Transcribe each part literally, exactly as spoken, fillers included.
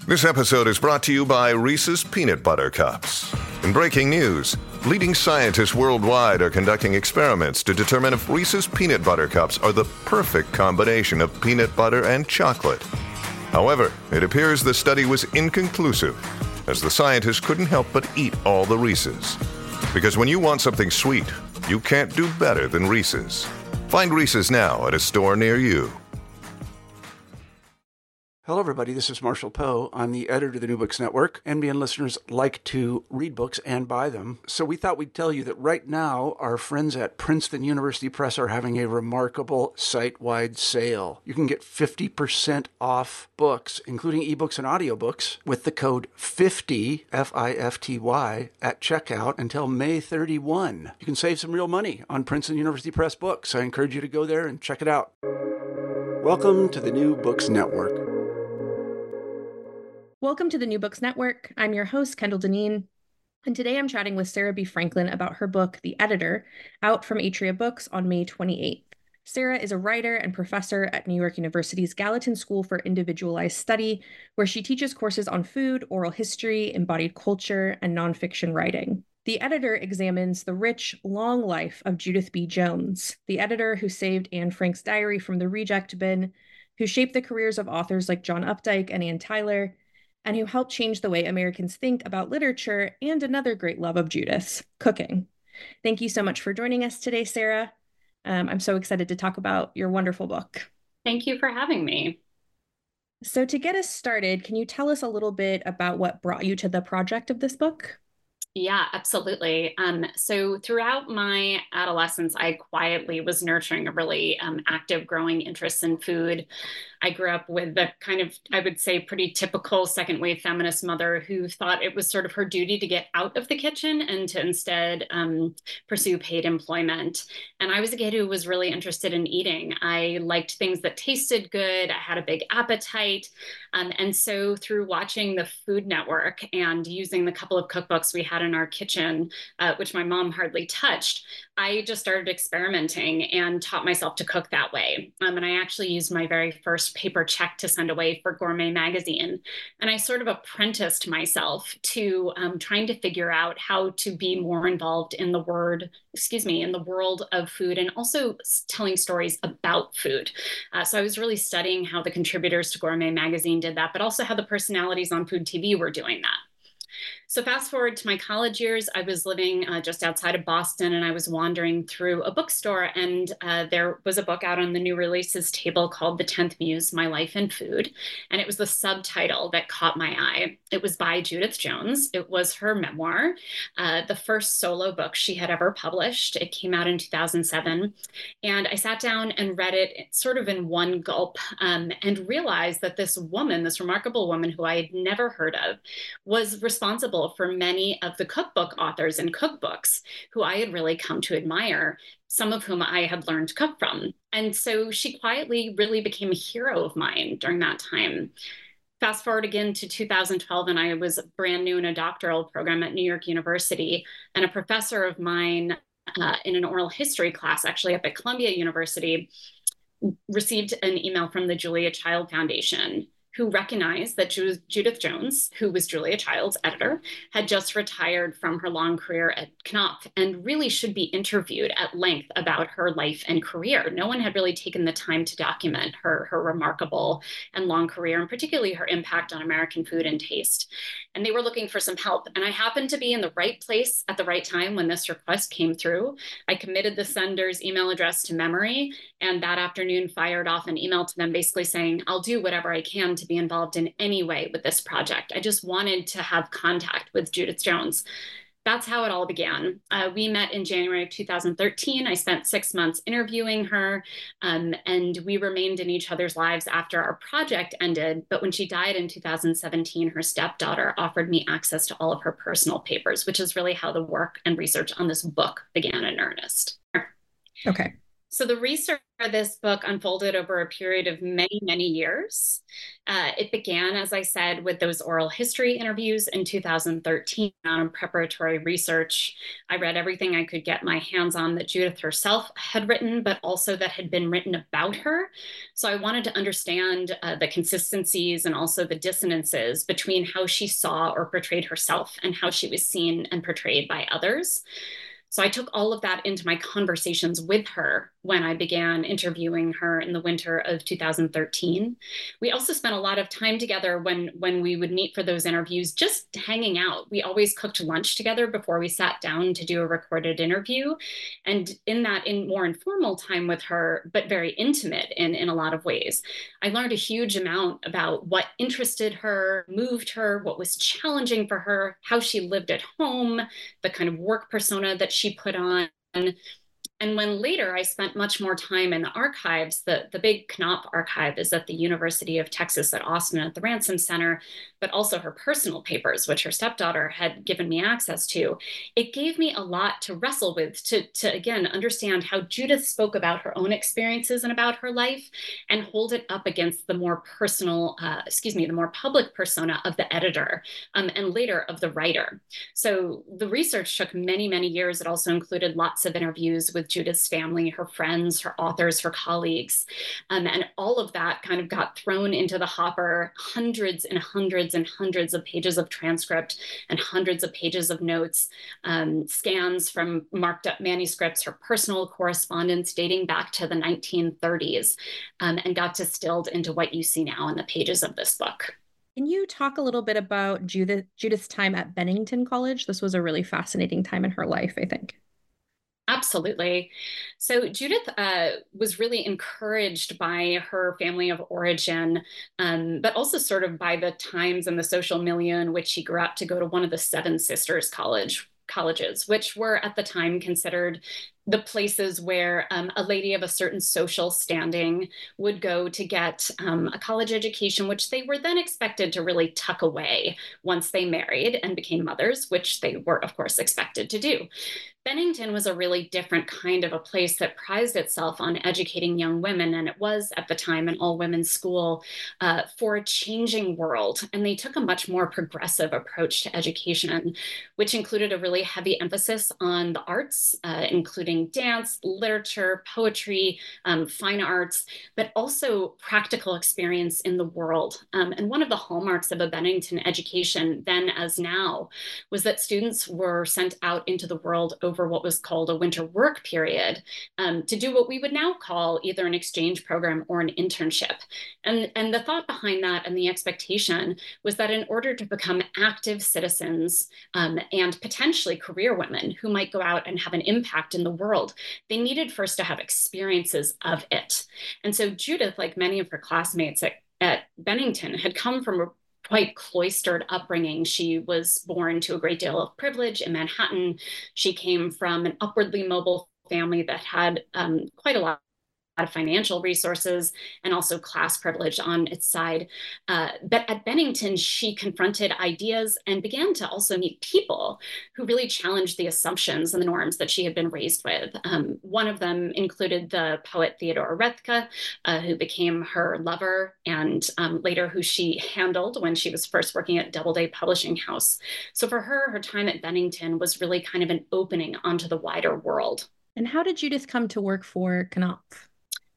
This episode is brought to you by Reese's Peanut Butter Cups. In breaking news, leading scientists worldwide are conducting experiments to determine if Reese's Peanut Butter Cups are the perfect combination of peanut butter and chocolate. However, it appears the study was inconclusive, as the scientists couldn't help but eat all the Reese's. Because when you want something sweet, you can't do better than Reese's. Find Reese's now at a store near you. Hello, everybody. This is Marshall Poe. I'm the editor of the New Books Network. N B N listeners like to read books and buy them. So we thought we'd tell you that right now, our friends at Princeton University Press are having a remarkable site-wide sale. You can get fifty percent off books, including ebooks and audiobooks, with the code fifty, F I F T Y, at checkout until May thirty-first. You can save some real money on Princeton University Press books. I encourage you to go there and check it out. Welcome to the New Books Network. Welcome to the New Books Network. I'm your host, Kendall Deneen, and today I'm chatting with Sarah B. Franklin about her book, The Editor, out from Atria Books on May twenty-eighth. Sarah is a writer and professor at New York University's Gallatin School for Individualized Study, where she teaches courses on food, oral history, embodied culture, and nonfiction writing. The Editor examines the rich, long life of Judith B. Jones, the editor who saved Anne Frank's diary from the reject bin, who shaped the careers of authors like John Updike and Ann Tyler, and who helped change the way Americans think about literature and another great love of Judith's, cooking. Thank you so much for joining us today, Sarah. Um, I'm so excited to talk about your wonderful book. Thank you for having me. So to get us started, can you tell us a little bit about what brought you to the project of this book? Yeah, absolutely. Um, so throughout my adolescence, I quietly was nurturing a really um, active, growing interest in food. I grew up with the kind of, I would say, pretty typical second wave feminist mother who thought it was sort of her duty to get out of the kitchen and to instead um, pursue paid employment. And I was a kid who was really interested in eating. I liked things that tasted good. I had a big appetite. Um, and so through watching the Food Network and using the couple of cookbooks we had in our kitchen, uh, which my mom hardly touched, I just started experimenting and taught myself to cook that way. Um, and I actually used my very first paper check to send away for Gourmet magazine. And I sort of apprenticed myself to um, trying to figure out how to be more involved in the word, excuse me, in the world of food and also telling stories about food. Uh, so I was really studying how the contributors to Gourmet magazine did that, but also how the personalities on Food T V were doing that. So fast forward to my college years, I was living uh, just outside of Boston, and I was wandering through a bookstore, and uh, there was a book out on the new releases table called The tenth Muse, My Life in Food. And it was the subtitle that caught my eye. It was by Judith Jones. It was her memoir, uh, the first solo book she had ever published. It came out in two thousand seven. And I sat down and read it sort of in one gulp um, and realized that this woman, this remarkable woman who I had never heard of, was responsible for many of the cookbook authors and cookbooks who I had really come to admire, some of whom I had learned to cook from. And so she quietly really became a hero of mine during that time. Fast forward again to two thousand twelve, and I was brand new in a doctoral program at New York University, and a professor of mine uh, in an oral history class, actually up at Columbia University, received an email from the Julia Child Foundation, who recognized that Judith Jones, who was Julia Child's editor, had just retired from her long career at Knopf and really should be interviewed at length about her life and career. No one had really taken the time to document her, her remarkable and long career, and particularly her impact on American food and taste. And they were looking for some help. And I happened to be in the right place at the right time when this request came through. I committed the sender's email address to memory, and that afternoon fired off an email to them basically saying, I'll do whatever I can to be involved in any way with this project. I just wanted to have contact with Judith Jones. That's how it all began. Uh, we met in January of two thousand thirteen. I spent six months interviewing her, um, and we remained in each other's lives after our project ended. But when she died in two thousand seventeen, her stepdaughter offered me access to all of her personal papers, which is really how the work and research on this book began in earnest. Okay. So the research for this book unfolded over a period of many, many years. Uh, it began, as I said, with those oral history interviews in two thousand thirteen on preparatory research. I read everything I could get my hands on that Judith herself had written, but also that had been written about her. So I wanted to understand uh, the consistencies and also the dissonances between how she saw or portrayed herself and how she was seen and portrayed by others. So I took all of that into my conversations with her when I began interviewing her in the winter of two thousand thirteen. We also spent a lot of time together when, when we would meet for those interviews, just hanging out. We always cooked lunch together before we sat down to do a recorded interview. And in that in more informal time with her, but very intimate in, in a lot of ways, I learned a huge amount about what interested her, moved her, what was challenging for her, how she lived at home, the kind of work persona that she put on. And when later I spent much more time in the archives, the, the big Knopf archive is at the University of Texas at Austin at the Ransom Center, but also her personal papers, which her stepdaughter had given me access to. It gave me a lot to wrestle with, to, to again, understand how Judith spoke about her own experiences and about her life and hold it up against the more personal, uh, excuse me, the more public persona of the editor um, and later of the writer. So the research took many, many years. It also included lots of interviews with Judith's family, her friends, her authors, her colleagues. Um, and all of that kind of got thrown into the hopper, hundreds and hundreds and hundreds of pages of transcript and hundreds of pages of notes, um, scans from marked up manuscripts, her personal correspondence dating back to the nineteen thirties, um, and got distilled into what you see now in the pages of this book. Can you talk a little bit about Judith, Judith's time at Bennington College? This was a really fascinating time in her life, I think. Absolutely. So Judith uh, was really encouraged by her family of origin, um, but also sort of by the times and the social milieu in which she grew up to go to one of the Seven Sisters College colleges, which were at the time considered the places where um, a lady of a certain social standing would go to get um, a college education, which they were then expected to really tuck away once they married and became mothers, which they were, of course, expected to do. Bennington was a really different kind of a place that prized itself on educating young women, and it was at the time an all-women's school uh, for a changing world. And they took a much more progressive approach to education, which included a really heavy emphasis on the arts, uh, including dance, literature, poetry, um, fine arts, but also practical experience in the world. Um, and one of the hallmarks of a Bennington education, then as now, was that students were sent out into the world over what was called a winter work period um, to do what we would now call either an exchange program or an internship. And, and the thought behind that and the expectation was that in order to become active citizens um, and potentially career women who might go out and have an impact in the world, they needed first to have experiences of it. And so Judith, like many of her classmates at, at Bennington, had come from a quite cloistered upbringing. She was born to a great deal of privilege in Manhattan. She came from an upwardly mobile family that had um, quite a lot of financial resources and also class privilege on its side. Uh, but at Bennington, she confronted ideas and began to also meet people who really challenged the assumptions and the norms that she had been raised with. Um, one of them included the poet Theodore Rethke, uh, who became her lover and um, later who she handled when she was first working at Doubleday Publishing House. So for her, her time at Bennington was really kind of an opening onto the wider world. And how did Judith come to work for Knopf?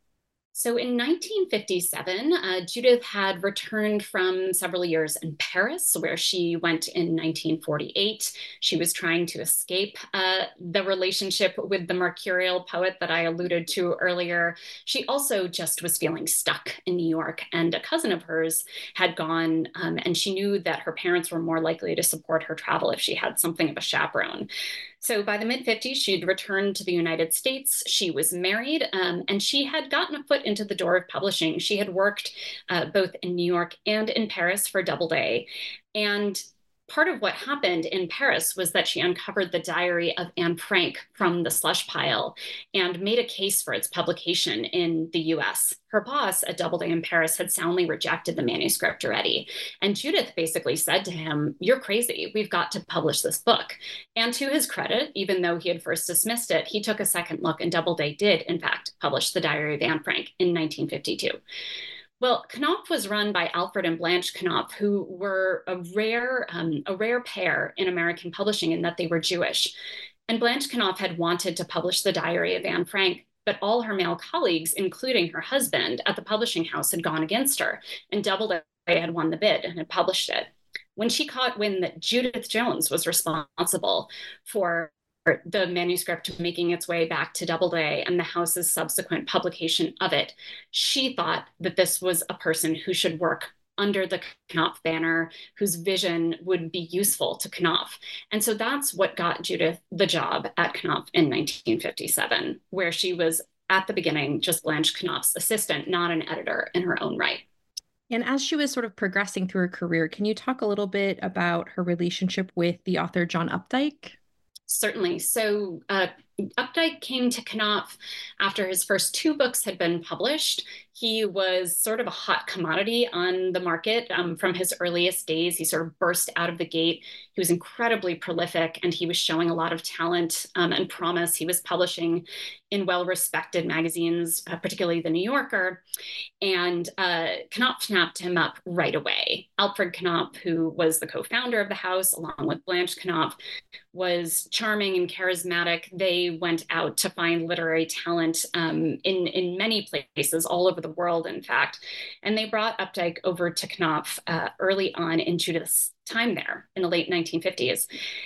So in nineteen fifty-seven, uh, Judith had returned from several years in Paris, where she went in nineteen forty-eight. She was trying to escape uh, the relationship with the mercurial poet that I alluded to earlier. She also just was feeling stuck in New York, and a cousin of hers had gone, um, and she knew that her parents were more likely to support her travel if she had something of a chaperone. So by the mid fifties, she'd returned to the United States. She was married, um, and she had gotten a foot into the door of publishing. She had worked uh, both in New York and in Paris for Doubleday. And part of what happened in Paris was that she uncovered the diary of Anne Frank from the slush pile and made a case for its publication in the U S. Her boss at Doubleday in Paris had soundly rejected the manuscript already. And Judith basically said to him, "You're crazy. We've got to publish this book." And to his credit, even though he had first dismissed it, he took a second look, and Doubleday did, in fact, publish the diary of Anne Frank in nineteen fifty-two. Well, Knopf was run by Alfred and Blanche Knopf, who were a rare, um, a rare pair in American publishing in that they were Jewish. And Blanche Knopf had wanted to publish the diary of Anne Frank, but all her male colleagues, including her husband at the publishing house, had gone against her, and Doubleday had won the bid and had published it. When she caught wind that Judith Jones was responsible for the manuscript making its way back to Doubleday and the house's subsequent publication of it, she thought that this was a person who should work under the Knopf banner, whose vision would be useful to Knopf. And so that's what got Judith the job at Knopf in nineteen fifty-seven, where she was at the beginning just Blanche Knopf's assistant, not an editor in her own right. And as she was sort of progressing through her career, can you talk a little bit about her relationship with the author John Updike? Certainly. So uh, Updike came to Knopf after his first two books had been published. He was sort of a hot commodity on the market um, from his earliest days. He sort of burst out of the gate. He was incredibly prolific, and he was showing a lot of talent um, and promise. He was publishing in well-respected magazines, uh, particularly The New Yorker. And uh, Knopf snapped him up right away. Alfred Knopf, who was the co-founder of the house, along with Blanche Knopf, was charming and charismatic. They went out to find literary talent um, in, in many places, all over the world, in fact. And they brought Updike over to Knopf uh, early on in Judith's time there in the late nineteen fifties.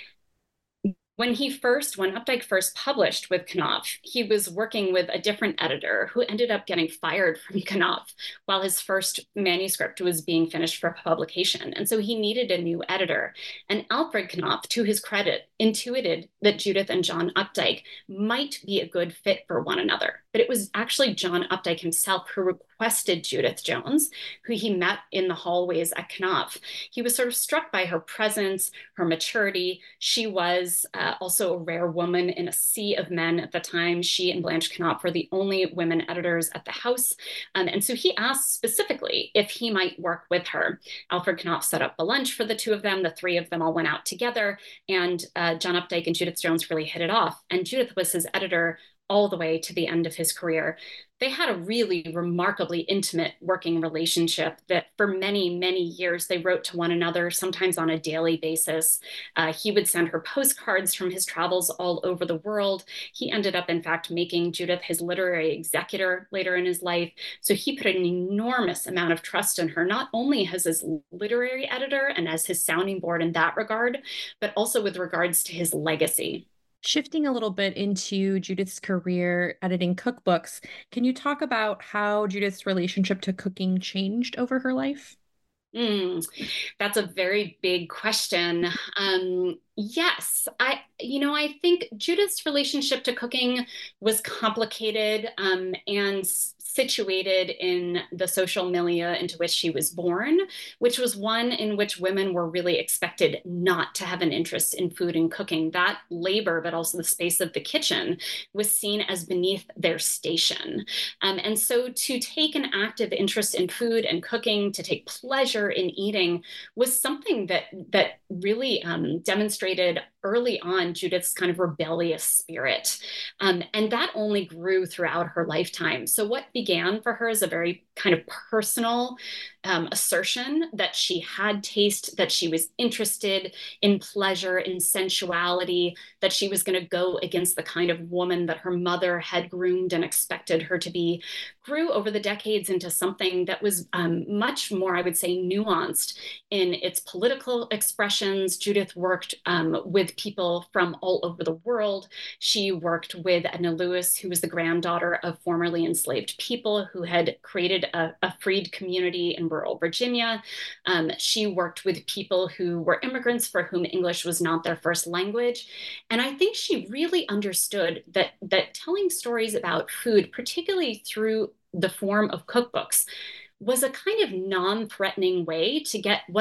When he first, when Updike first published with Knopf, he was working with a different editor who ended up getting fired from Knopf while his first manuscript was being finished for publication. And so he needed a new editor. And Alfred Knopf, to his credit, intuited that Judith and John Updike might be a good fit for one another. But it was actually John Updike himself who requested Judith Jones, who he met in the hallways at Knopf. He was sort of struck by her presence, her maturity. She was uh, also a rare woman in a sea of men at the time. She and Blanche Knopf were the only women editors at the house. Um, and so he asked specifically if he might work with her. Alfred Knopf set up a lunch for the two of them. The three of them all went out together, and uh, John Updike and Judith Jones really hit it off. And Judith was his editor all the way to the end of his career. They had a really remarkably intimate working relationship that for many, many years they wrote to one another, sometimes on a daily basis. Uh, he would send her postcards from his travels all over the world. He ended up, in fact, making Judith his literary executor later in his life. So he put an enormous amount of trust in her, not only as his literary editor and as his sounding board in that regard, but also with regards to his legacy. Shifting a little bit into Judith's career editing cookbooks, can you talk about how Judith's relationship to cooking changed over her life? Mm, that's a very big question. Um, yes, I, you know, I think Judith's relationship to cooking was complicated um, and situated in the social milieu into which she was born, which was one in which women were really expected not to have an interest in food and cooking. That labor, but also the space of the kitchen, was seen as beneath their station. Um, and so to take an active interest in food and cooking, to take pleasure in eating, was something that, that really um, demonstrated early on Judith's kind of rebellious spirit. Um, and that only grew throughout her lifetime. So what began for her as a very kind of personal um, assertion that she had taste, that she was interested in pleasure, in sensuality, that she was going to go against the kind of woman that her mother had groomed and expected her to be, grew over the decades into something that was um, much more, I would say, nuanced in its political expressions. Judith worked um, with people from all over the world. She worked with Edna Lewis, who was the granddaughter of formerly enslaved people who had created a, a freed community in rural Virginia. Um, she worked with people who were immigrants for whom English was not their first language. And I think she really understood that, that telling stories about food, particularly through the form of cookbooks, was a kind of non-threatening way to get what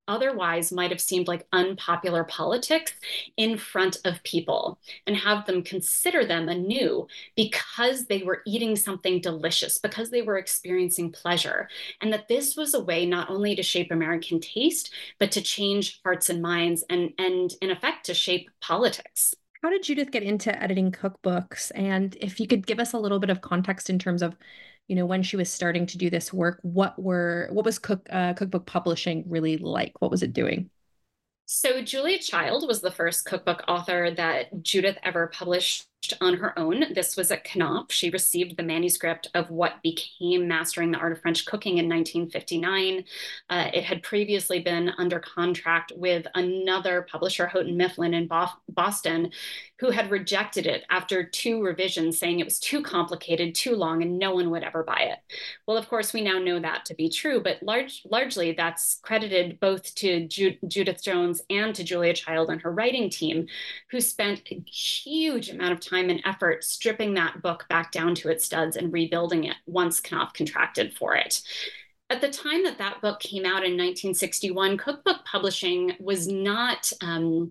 otherwise might have seemed like unpopular politics in front of people and have them consider them anew because they were eating something delicious, because they were experiencing pleasure. And that this was a way not only to shape American taste, but to change hearts and minds and, and in effect, to shape politics. How did Judith get into editing cookbooks? And if you could give us a little bit of context in terms of, you know, when she was starting to do this work, what were what was cook uh, cookbook publishing really like? What was it doing? So Julia Child was the first cookbook author that Judith ever published on her own. This was at Knopf. She received the manuscript of what became Mastering the Art of French Cooking in nineteen fifty-nine. Uh, it had previously been under contract with another publisher, Houghton Mifflin in Bo- Boston, who had rejected it after two revisions, saying it was too complicated, too long, and no one would ever buy it. Well, of course, we now know that to be true, but large, largely that's credited both to Ju- Judith Jones and to Julia Child and her writing team, who spent a huge amount of time and effort stripping that book back down to its studs and rebuilding it once Knopf contracted for it. At the time that that book came out in nineteen sixty-one, cookbook publishing was not um,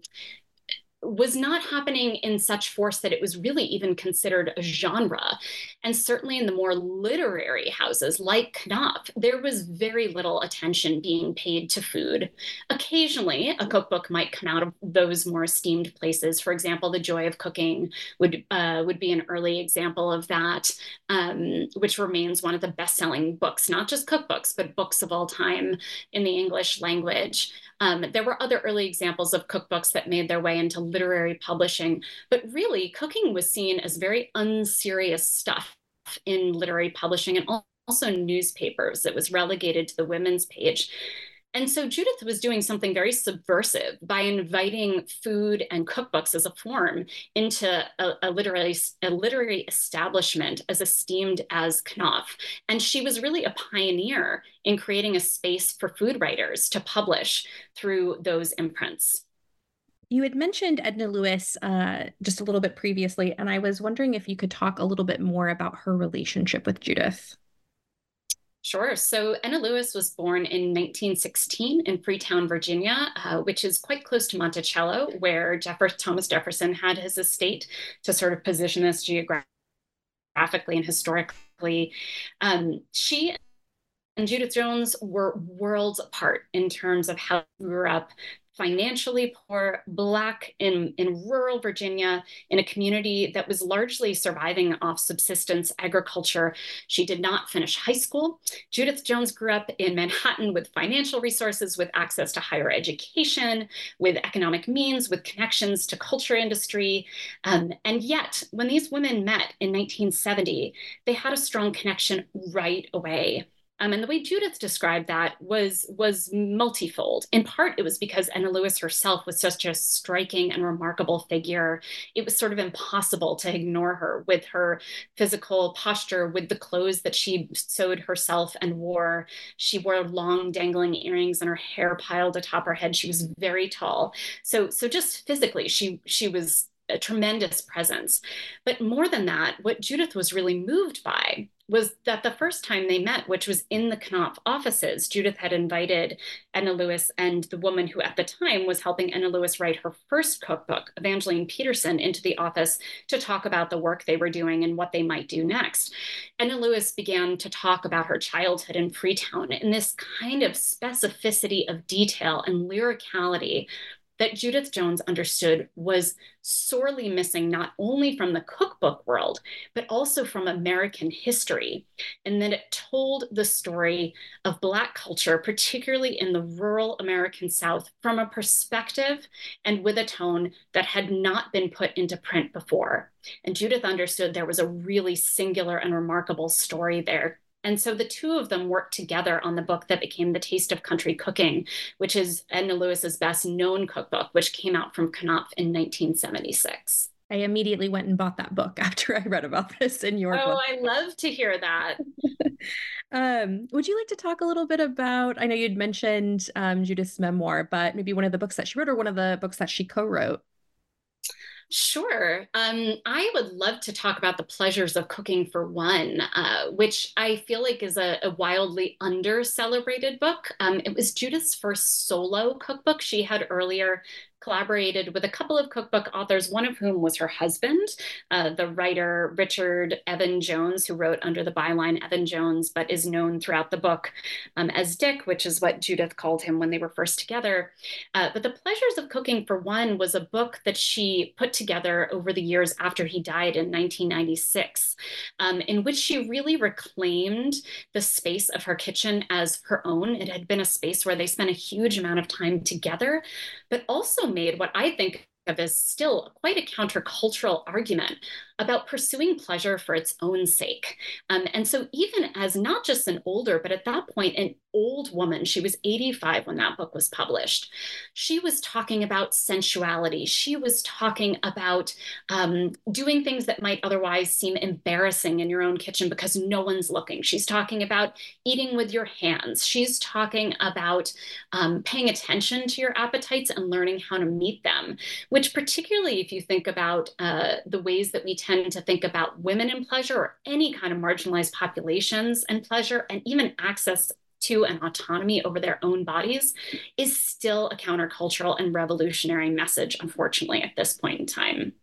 was not happening in such force that it was really even considered a genre. And certainly in the more literary houses like Knopf, there was very little attention being paid to food. Occasionally, a cookbook might come out of those more esteemed places. For example, The Joy of Cooking would, uh, would be an early example of that, um, which remains one of the best-selling books, not just cookbooks, but books of all time in the English language. Um, there were other early examples of cookbooks that made their way into literary publishing, but really cooking was seen as very unserious stuff in literary publishing and also newspapers. It was relegated to the women's page. And so Judith was doing something very subversive by inviting food and cookbooks as a form into a, a, literary, a literary establishment as esteemed as Knopf. And she was really a pioneer in creating a space for food writers to publish through those imprints. You had mentioned Edna Lewis uh, just a little bit previously, and I was wondering if you could talk a little bit more about her relationship with Judith. Sure. So Edna Lewis was born in nineteen sixteen in Freetown, Virginia, uh, which is quite close to Monticello, where Jefferson, Thomas Jefferson had his estate, to sort of position us geographically and historically. Um, she and Judith Jones were worlds apart in terms of how they grew up. Financially poor, Black, in, in rural Virginia, in a community that was largely surviving off subsistence agriculture. She did not finish high school. Judith Jones grew up in Manhattan with financial resources, with access to higher education, with economic means, with connections to culture industry. Um, and yet, when these women met in nineteen seventy, they had a strong connection right away. Um, and the way Judith described that was, was multifold. In part, it was because Edna Lewis herself was such a striking and remarkable figure. It was sort of impossible to ignore her with her physical posture, with the clothes that she sewed herself and wore. She wore long dangling earrings and her hair piled atop her head. She was very tall. So, so just physically, she, she was a tremendous presence. But more than that, what Judith was really moved by was that the first time they met, which was in the Knopf offices, Judith had invited Edna Lewis and the woman who at the time was helping Edna Lewis write her first cookbook, Evangeline Peterson, into the office to talk about the work they were doing and what they might do next. Edna Lewis began to talk about her childhood in Freetown in this kind of specificity of detail and lyricality that Judith Jones understood was sorely missing, not only from the cookbook world, but also from American history. And that it told the story of Black culture, particularly in the rural American South, from a perspective and with a tone that had not been put into print before. And Judith understood there was a really singular and remarkable story there. And so the two of them worked together on the book that became The Taste of Country Cooking, which is Edna Lewis's best known cookbook, which came out from Knopf in nineteen seventy-six. I immediately went and bought that book after I read about this in your oh, book. Oh, I love to hear that. um, would you like to talk a little bit about, I know you'd mentioned um, Judith's memoir, but maybe one of the books that she wrote or one of the books that she co-wrote? Sure. Um, I would love to talk about The Pleasures of Cooking for One, uh, which I feel like is a, a wildly under-celebrated book. Um, it was Judith's first solo cookbook. She had earlier collaborated with a couple of cookbook authors, one of whom was her husband, uh, the writer Richard Evan Jones, who wrote under the byline Evan Jones, but is known throughout the book um, as Dick, which is what Judith called him when they were first together. Uh, but The Pleasures of Cooking for One was a book that she put together over the years after he died in nineteen ninety-six, um, in which she really reclaimed the space of her kitchen as her own. It had been a space where they spent a huge amount of time together, but also made what I think of as still quite a countercultural argument about pursuing pleasure for its own sake. Um, and so even as not just an older, but at that point, an old woman, she was eighty-five when that book was published, she was talking about sensuality. She was talking about um, doing things that might otherwise seem embarrassing in your own kitchen because no one's looking. She's talking about eating with your hands. She's talking about um, paying attention to your appetites and learning how to meet them, which particularly if you think about uh, the ways that we tend to think about women in pleasure or any kind of marginalized populations and pleasure and even access to and autonomy over their own bodies is still a countercultural and revolutionary message, unfortunately, at this point in time.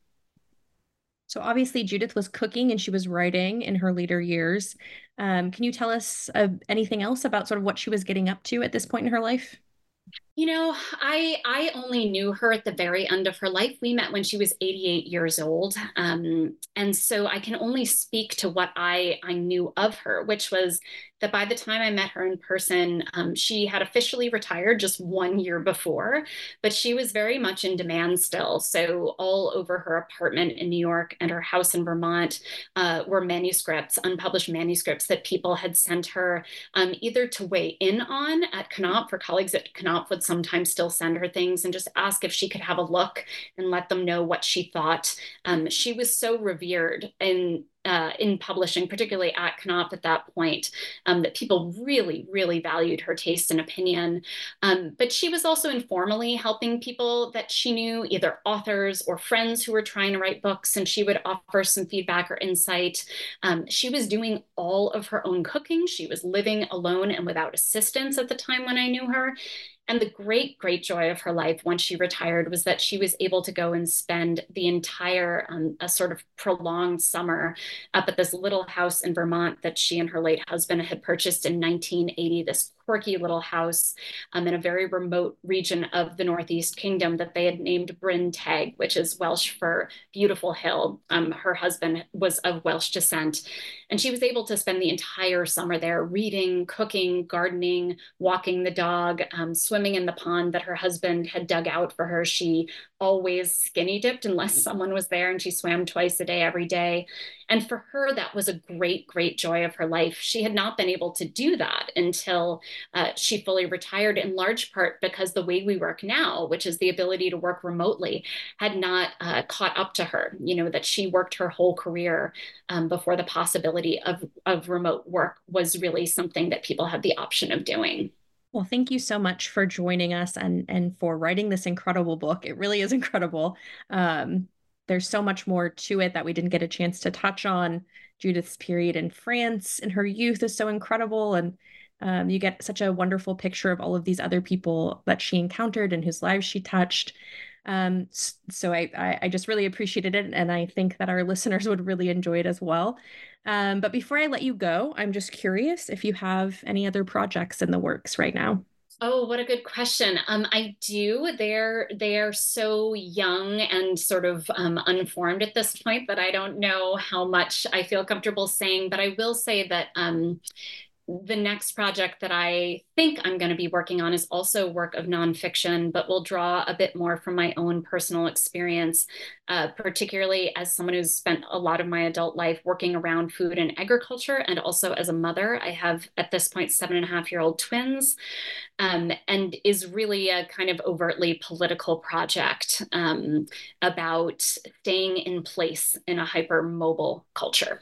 So obviously Judith was cooking and she was writing in her later years. Um, can you tell us uh, anything else about sort of what she was getting up to at this point in her life? You know, I I only knew her at the very end of her life. We met when she was eighty-eight years old. Um, and so I can only speak to what I, I knew of her, which was that by the time I met her in person, um, she had officially retired just one year before, but she was very much in demand still. So all over her apartment in New York and her house in Vermont uh, were manuscripts, unpublished manuscripts that people had sent her um, either to weigh in on at Knopf, for colleagues at Knopf would sometimes still send her things and just ask if she could have a look and let them know what she thought. Um, she was so revered in Uh, in publishing, particularly at Knopf at that point, um, that people really, really valued her taste and opinion. Um, but she was also informally helping people that she knew, either authors or friends who were trying to write books, and she would offer some feedback or insight. Um, she was doing all of her own cooking. She was living alone and without assistance at the time when I knew her. And the great, great joy of her life once she retired was that she was able to go and spend the entire um, a sort of prolonged summer up at this little house in Vermont that she and her late husband had purchased in nineteen eighty, this quirky little house um, in a very remote region of the Northeast Kingdom that they had named Bryn Teg, which is Welsh for beautiful hill. Um, her husband was of Welsh descent. And she was able to spend the entire summer there reading, cooking, gardening, walking the dog, um, swimming in the pond that her husband had dug out for her. She always skinny dipped unless someone was there, and she swam twice a day every day. And for her, that was a great, great joy of her life. She had not been able to do that until uh, she fully retired, in large part because the way we work now, which is the ability to work remotely, had not uh, caught up to her. You know, that she worked her whole career um, before the possibility of, of remote work was really something that people had the option of doing. Well, thank you so much for joining us and, and for writing this incredible book. It really is incredible. Um, there's so much more to it that we didn't get a chance to touch on. Judith's period in France in her youth is so incredible. And um, you get such a wonderful picture of all of these other people that she encountered and whose lives she touched. Um, so I, I, I just really appreciated it. And I think that our listeners would really enjoy it as well. Um, but before I let you go, I'm just curious if you have any other projects in the works right now. Oh, what a good question. Um, I do. They're they're so young and sort of um, unformed at this point that I don't know how much I feel comfortable saying, but I will say that um, the next project that I think I'm going to be working on is also work of nonfiction, but will draw a bit more from my own personal experience, uh, particularly as someone who's spent a lot of my adult life working around food and agriculture, and also as a mother. I have, at this point, seven and a half year old twins, um, and is really a kind of overtly political project um, about staying in place in a hypermobile culture.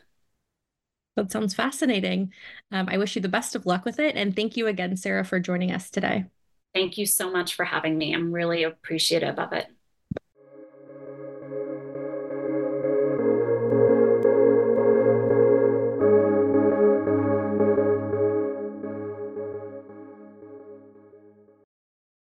That sounds fascinating. Um, I wish you the best of luck with it. And thank you again, Sarah, for joining us today. Thank you so much for having me. I'm really appreciative of it.